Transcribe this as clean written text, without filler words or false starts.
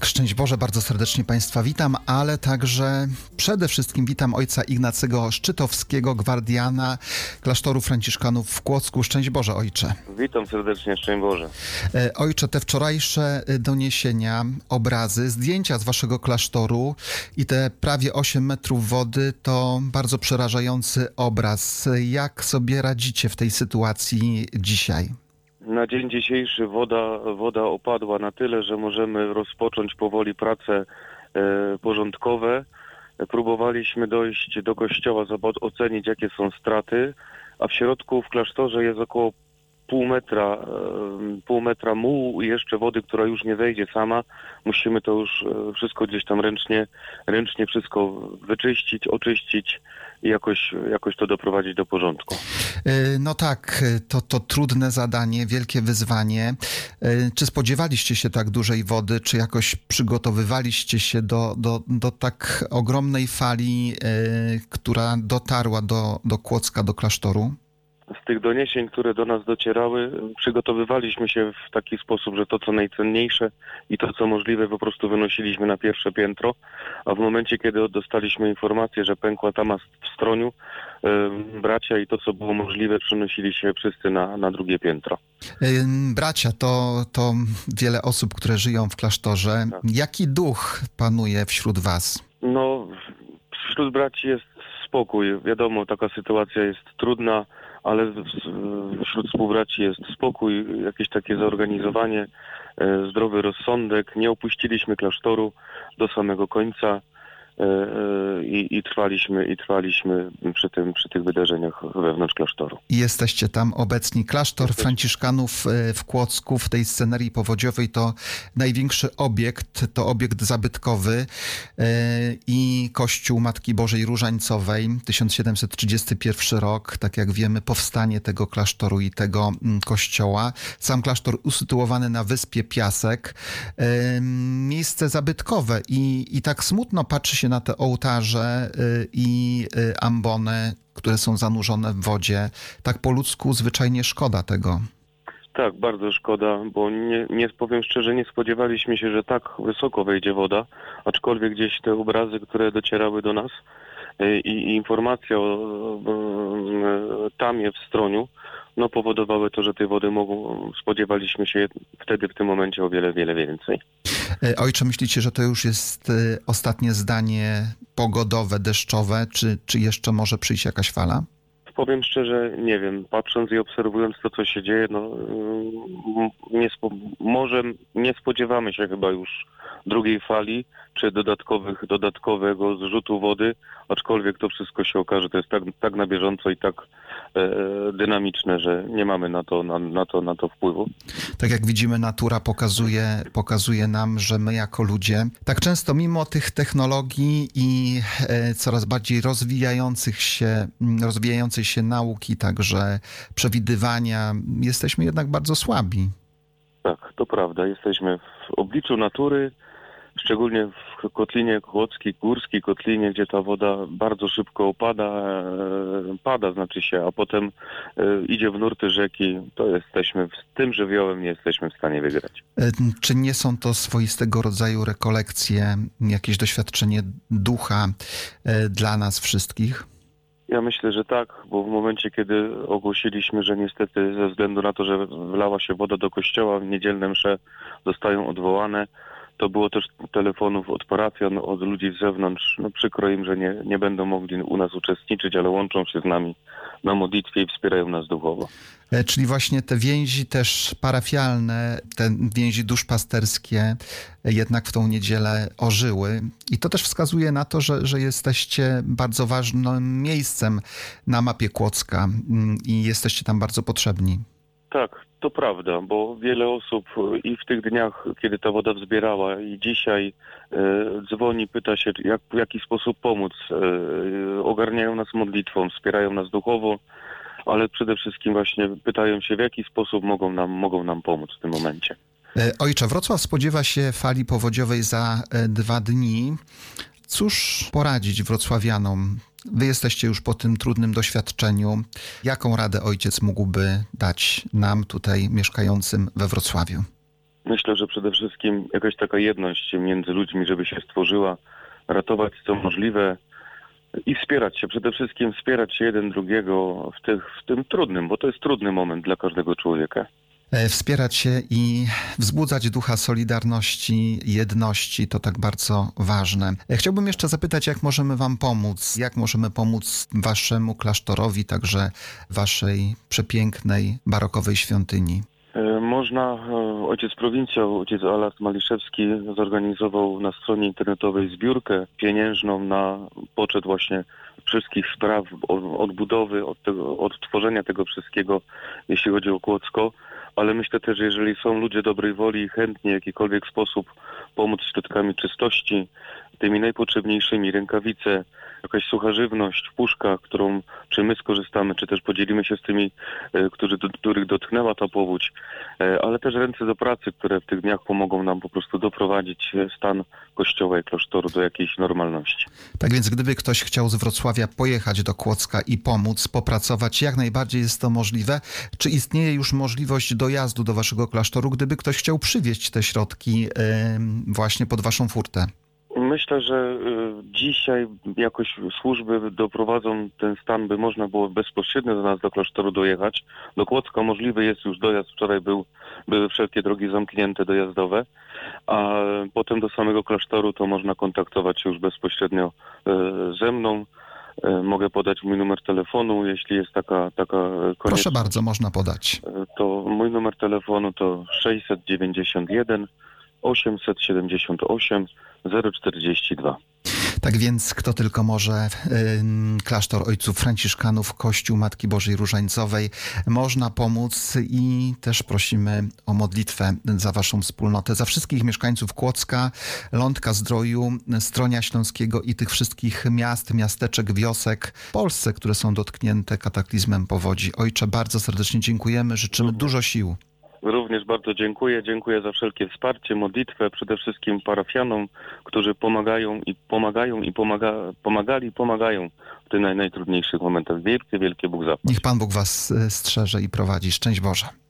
Szczęść Boże, bardzo serdecznie Państwa witam, ale także przede wszystkim witam ojca Ignacego Szczytowskiego, gwardiana klasztoru franciszkanów w Kłodzku. Szczęść Boże, ojcze. Witam serdecznie, szczęść Boże. Ojcze, te wczorajsze doniesienia, obrazy, zdjęcia z waszego klasztoru i te prawie 8 metrów wody to bardzo przerażający obraz. Jak sobie radzicie w tej sytuacji dzisiaj? Na dzień dzisiejszy woda opadła na tyle, że możemy rozpocząć powoli prace porządkowe. Próbowaliśmy dojść do kościoła, ocenić jakie są straty, a w środku w klasztorze jest około pół metra mułu i jeszcze wody, która już nie wejdzie sama. Musimy to już wszystko gdzieś tam ręcznie wszystko wyczyścić, oczyścić i jakoś to doprowadzić do porządku. No tak, to trudne zadanie, wielkie wyzwanie. Czy spodziewaliście się tak dużej wody, czy jakoś przygotowywaliście się do tak ogromnej fali, która dotarła do Kłodzka, do klasztoru? Z tych doniesień, które do nas docierały, przygotowywaliśmy się w taki sposób, że to co najcenniejsze i to co możliwe po prostu wynosiliśmy na pierwsze piętro, a w momencie, kiedy dostaliśmy informację, że pękła tama w Stroniu, bracia i to co było możliwe przenosili się wszyscy na drugie piętro. Bracia, to wiele osób, które żyją w klasztorze. Tak. Jaki duch panuje wśród was? No, wśród braci jest spokój. Wiadomo, taka sytuacja jest trudna, ale wśród współbraci jest spokój, jakieś takie zorganizowanie, zdrowy rozsądek. Nie opuściliśmy klasztoru do samego końca i trwaliśmy przy tych wydarzeniach wewnątrz klasztoru. I jesteście tam obecni. Klasztor franciszkanów w Kłodzku, w tej scenerii powodziowej to największy obiekt, to obiekt zabytkowy i Kościół Matki Bożej Różańcowej, 1731 rok, tak jak wiemy, powstanie tego klasztoru i tego kościoła. Sam klasztor usytuowany na wyspie Piasek, miejsce zabytkowe i tak smutno patrzy się na te ołtarze i ambony, które są zanurzone w wodzie. Tak po ludzku zwyczajnie szkoda tego. Tak, bardzo szkoda, bo nie powiem szczerze, nie spodziewaliśmy się, że tak wysoko wejdzie woda, aczkolwiek gdzieś te obrazy, które docierały do nas i informacja o tamie w Stroniu, no powodowały to, że tej wody spodziewaliśmy się wtedy w tym momencie o wiele, wiele więcej. Ojcze, myślicie, że to już jest ostatnie zdanie pogodowe, deszczowe, czy jeszcze może przyjść jakaś fala? Powiem szczerze, nie wiem. Patrząc i obserwując to, co się dzieje, może nie spodziewamy się chyba już drugiej fali, czy dodatkowego zrzutu wody, aczkolwiek to wszystko się okaże, to jest tak na bieżąco i tak dynamiczne, że nie mamy na to wpływu. Tak jak widzimy, natura pokazuje nam, że my jako ludzie tak często mimo tych technologii i coraz bardziej rozwijającej się nauki, także przewidywania, jesteśmy jednak bardzo słabi. Tak, to prawda. Jesteśmy w obliczu natury, szczególnie w kotlinie kłodzkiej, górskiej kotlinie, gdzie ta woda bardzo szybko a potem idzie w nurty rzeki, to jesteśmy z tym żywiołem nie jesteśmy w stanie wygrać. Czy nie są to swoistego rodzaju rekolekcje, jakieś doświadczenie ducha dla nas wszystkich? Ja myślę, że tak, bo w momencie, kiedy ogłosiliśmy, że niestety ze względu na to, że wlała się woda do kościoła, niedzielne msze zostają odwołane, to było też telefonów od parafian, od ludzi z zewnątrz. No przykro im, że nie będą mogli u nas uczestniczyć, ale łączą się z nami na modlitwie i wspierają nas duchowo. Czyli właśnie te więzi też parafialne, te więzi duszpasterskie jednak w tą niedzielę ożyły. I to też wskazuje na to, że jesteście bardzo ważnym miejscem na mapie Kłodzka i jesteście tam bardzo potrzebni. Tak, to prawda, bo wiele osób i w tych dniach, kiedy ta woda wzbierała i dzisiaj dzwoni, pyta się, w jaki sposób pomóc. Ogarniają nas modlitwą, wspierają nas duchowo, ale przede wszystkim właśnie pytają się, w jaki sposób mogą nam pomóc w tym momencie. Ojcze, Wrocław spodziewa się fali powodziowej za 2 dni. Cóż poradzić wrocławianom? Wy jesteście już po tym trudnym doświadczeniu. Jaką radę ojciec mógłby dać nam tutaj mieszkającym we Wrocławiu? Myślę, że przede wszystkim jakaś taka jedność między ludźmi, żeby się stworzyła, ratować co możliwe i wspierać się. Przede wszystkim wspierać się jeden drugiego w tym trudnym, bo to jest trudny moment dla każdego człowieka. Wspierać się i wzbudzać ducha solidarności, jedności, to tak bardzo ważne. Chciałbym jeszcze zapytać, jak możemy wam pomóc? Jak możemy pomóc waszemu klasztorowi, także waszej przepięknej, barokowej świątyni? Ojciec prowincjał, ojciec Alard Maliszewski zorganizował na stronie internetowej zbiórkę pieniężną na poczet właśnie wszystkich spraw odbudowy, odtworzenia tego wszystkiego, jeśli chodzi o Kłodzko. Ale myślę też, że jeżeli są ludzie dobrej woli i chętni w jakikolwiek sposób pomóc środkami czystości, tymi najpotrzebniejszymi, rękawice, jakaś sucha żywność, puszka, czy my skorzystamy, czy też podzielimy się z tymi, których dotknęła ta powódź, ale też ręce do pracy, które w tych dniach pomogą nam po prostu doprowadzić stan kościoła i klasztoru do jakiejś normalności. Tak więc gdyby ktoś chciał z Wrocławia pojechać do Kłodzka i pomóc, popracować, jak najbardziej jest to możliwe. Czy istnieje już możliwość dojazdu do waszego klasztoru, gdyby ktoś chciał przywieźć te środki właśnie pod waszą furtę? Myślę, że dzisiaj jakoś służby doprowadzą ten stan, by można było bezpośrednio do nas, do klasztoru dojechać. Do Kłodzka możliwy jest już dojazd. Wczoraj były wszelkie drogi zamknięte dojazdowe, a potem do samego klasztoru to można kontaktować się już bezpośrednio ze mną. Mogę podać mój numer telefonu, jeśli jest taka konieczność. Proszę bardzo, można podać. To mój numer telefonu to 691 878 042. Tak więc kto tylko może, klasztor Ojców Franciszkanów, Kościół Matki Bożej Różańcowej, można pomóc i też prosimy o modlitwę za waszą wspólnotę, za wszystkich mieszkańców Kłodzka, Lądka Zdroju, Stronia Śląskiego i tych wszystkich miast, miasteczek, wiosek w Polsce, które są dotknięte kataklizmem powodzi. Ojcze, bardzo serdecznie dziękujemy, życzymy dużo sił. Również bardzo dziękuję. Dziękuję za wszelkie wsparcie, modlitwę, przede wszystkim parafianom, którzy pomagają w tych najtrudniejszych momentach. Wielkie Bóg zapłać. Niech Pan Bóg was strzeże i prowadzi. Szczęść Boże.